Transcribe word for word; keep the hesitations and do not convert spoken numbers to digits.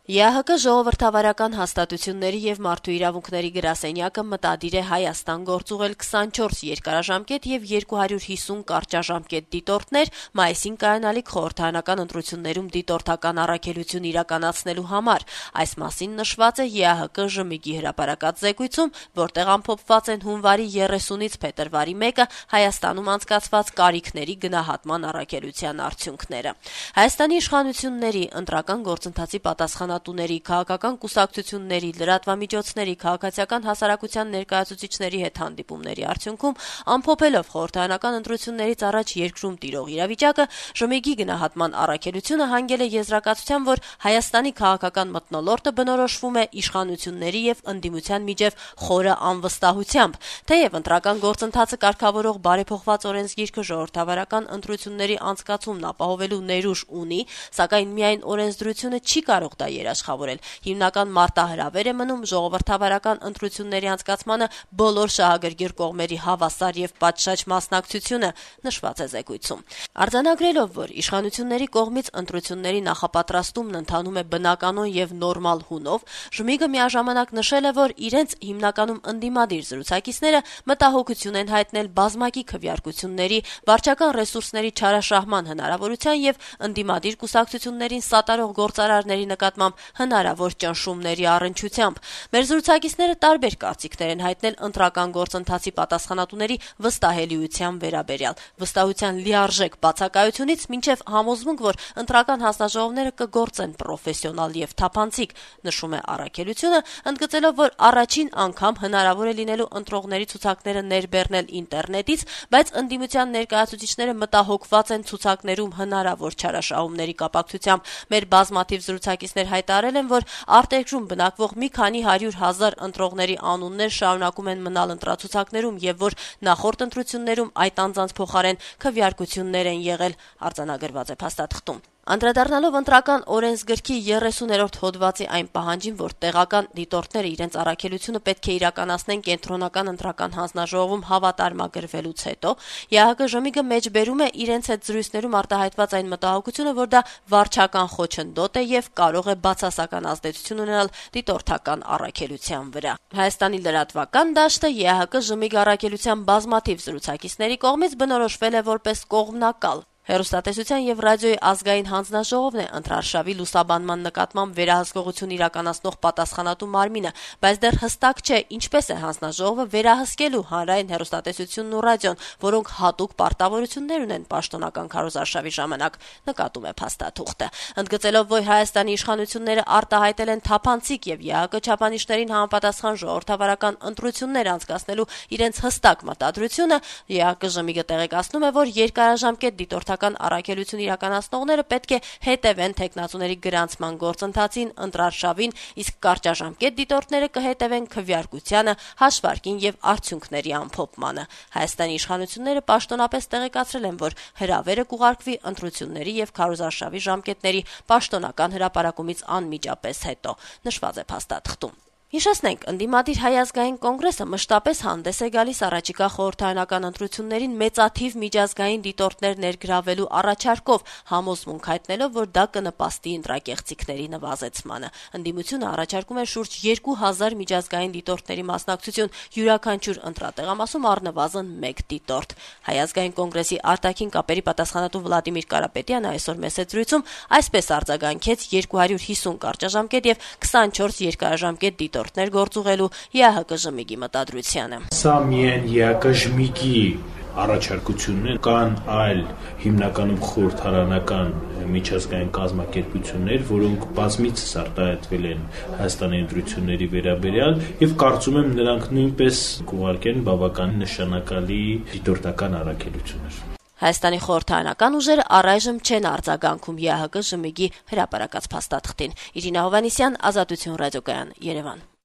Է Ա Հ Կ ժողովրդավարական հաստատությունների եւ մարդու իրավունքների գրասենյակը մտադիր է Հայաստան գործուղել քսանչորս երկարաժամկետ եւ երկու հարյուր հիսուն կարճաժամկետ դիտորդներ մայիսին կայանալիք խորհրդարանական ընտրություններում դիտորդական առաքելություն իրականացնելու համար։ Այս մասին նշված է Է Ա Հ Կ ժմիգի հրապարակած զեկույցում, որտեղ ամփոփված են հունվարի երեսունից փետրվարի մեկը Հայաստանում անցկացված կարիքների գնահատման առաքելության արդյունքները։ Հայաստանի իշխանությունների ընտրական գործընթացի պատասխանատուների, քաղաքական կուսակցությունների, լրատվամիջոցների, քաղաքացիական հասարակության ներկայացուցիչների հետ հանդիպումների արդյունքում ամփոփելով խորհրդարանական ընտրություններից առաջ երկրում տիրող իրավիճակը, ժմիգի գնահատման առաքելությունը հանգել է եզրակացության, որ Հայաստանի քաղաքական մթնոլորտը բնորոշվում է իշխանությունների եւ ընդդիմության միջև խորը անվստահությամբ, թեև ընտրական գործընթացը կարգավորող բարեփոխված օրենսգիրքը ժողովրդավարական ընտրությունների անցկացումն ապահովելու ներուժ ունի, սակայն միայն օրենսդրությունը չի կարող դա երաշխավորել։ Հիմնական մարտահրավեր է մնում ժողովրդավարական ընտրությունների անցկացմանը բոլոր շահագրգիռ կողմերի հավասար եւ պատշաճ մասնակցությունը, նշված է զեկույցում։ Արձանագրելով, որ իշխանությունների կողմից ընտրությունների նախապատրաստումն ընթանում է բնականon եւ նորմալ հունով, Ժմիգը միաժամանակ նշել է, որ իրենց հիմնականում ընդդիմադիր զրուցակիցները մտահոգություն են հայտնել բազմակի քվեարկությունների, վարչական ռեսուրսների չարաշահման հնարավորության եւ ընդդիմադիր կուսակցություններին սատարող գործարարների նկատմամբ հնարավոր ճնշումների առնչությամբ։ Մեր զրուցակիցները տարբեր կարծիքներ են հայտնել ընտրական գործընթացի պատասխանատուների վստահելիության վերաբերյալ, վստահության լիարժեք բացակայությունից մինչև համոզմունք, որ ընտրական հանձնաժողովները կգործեն պրոֆեսիոնալ եւ թափանցիկ, նշում է առաքելությունը, ընդգծելով, որ առաջին անգամ հնարավոր է լինելու ընտրողների ցուցակները ներբեռնել ինտերնետից, բայց ընդդիմության ներկայացուցիչները մտահոգված են ցուցակներում հնարավոր չարաշահումների կապակցությամբ։ Մեր բազմաթիվ զրուցակիցներ հայտարարել են, որ արտերկրում բնակվող մի քանի հարյուր հազար ընտրողների անուններ շարունակում են մնալ ընտրացուցակներում եւ որ նախորդ ընտրություններում այդ անձանց փոխարեն քվեարկություններ են եղել, արձանագրված է փաստաթղթում։ Անդրադառնալով ընտրական օրենսգրքի երեսուներորդ հոդվածի այն պահանջին, որ տեղական դիտորդները իրենց առաքելությունը պետք է իրականացնեն կենտրոնական ընտրական հանձնաժողովում հավատարմագրվելուց հետո, Է Ա Հ Կ ժմիգը մեջբերում է իրենց հետ զրույցներում արտահայտված այն մտահոգությունը, որ դա վարչական խոչընդոտ է եւ կարող է բացասական ազդեցություն ունենալ դիտորդական առաքելության վրա։ Հայաստանի լրատվական դաշտը Է Ա Հ Կ ժմիգ առաքելության բազմաթիվ զրուցակիցների կողմից բնորոշվել է որպես կողմնակալ։ Հեռուստատեսության եւ ռադիոյի ազգային հանձնաժողովն է ընտրարշավի լուսաբանման նկատմամբ վերահսկողություն իրականացնող պատասխանատու մարմինը, բայց դեռ հստակ չէ ինչպես է հանձնաժողովը վերահսկելու հանրային հեռուստատեսությունն ու ռադիոն, որոնք հատուկ պարտավորություններ ունեն պաշտոնական քարոզարշավի ժամանակ, նկատում է փաստաթուղթը։ Ընդգծելով, որ Հայաստանի իշխանությունները արտահայտել են թափանցիկ եւ Է Ա Հ Կ չափանիշներին համապատասխան ժողովրդավարական ընտրություններ անցկացնելու իրենց հստակ մտադրությունը, Է Ա Հ Կ ժմիգը տեղեկացնում է, որ երկարաժամկետ դիտորդական առաքելություն իրականացնողները պետք է հետևեն թեկնածուների գրանցման գործընթացին, ընտրարշավին, իսկ կարճաժամկետ դիտորդները կհետևեն քվեարկությանը, հաշվարկին եւ արդյունքների ամփոփմանը։ Հայաստանի իշխանությունները պաշտոնապես տեղեկացրել են, որ հրավերը կուղարկվի ընտրությունների եւ քարոզարշավի ժամկետների պաշտոնական հրապարակումից անմիջապես հետո, նշված է փաստաթղթում։ Հիշեցնենք, ընդդիմադիր Հայ ազգային կոնգրեսը մշտապես հանդես է գալիս առաջիկա խորհրդարանական ընտրություններին մեծաթիվ միջազգային դիտորդներ ներգրավելու առաջարկով, համոզմունք հայտնելով, որ դա կնպաստի ընտրակեղծիքների նվազեցմանը։ Ընդդիմությունը առաջարկում է շուրջ երկու հազար միջազգային դիտորդների մասնակցություն յուրաքանչյուր ընտրատեղամասում առնվազն մեկ դիտորդ։ Հայ ազգային կոնգրեսի արտաքին կապերի պատասխանատու Վլադիմիր Կարապետյանը այսօր մեծ զրույցում այսպես արձագանքեց երկու հարյուր հիսուն կարճաժամկետ եւ քսանչորս երկարաժամկետ դիտորդներ գործուղելու Է Ա Հ Կ ժմիգի մտադրությանը։ Սա միայն Է Ա Հ Կ ժմիգի առաջարկությունն է, կան այլ հիմնականում խորհրդարանական միջազգային կազմակերպություններ, որոնք բազմիցս արտահայտվել են Հայաստանի ընտրությունների վերաբերյալ եւ կարծում եմ նրանք նույնպես կուղարկեն բավական նշանակալի դիտորդական առաքելություններ։ Հայաստանի խորհրդարանական ուժերը առայժմ չեն արձագանքում Է Ա Հ Կ ժմիգի հրապարակած փաստաթղթին։ Իրինա Հովհաննիսյան, Ազատություն ռադիոկայան, Երևան։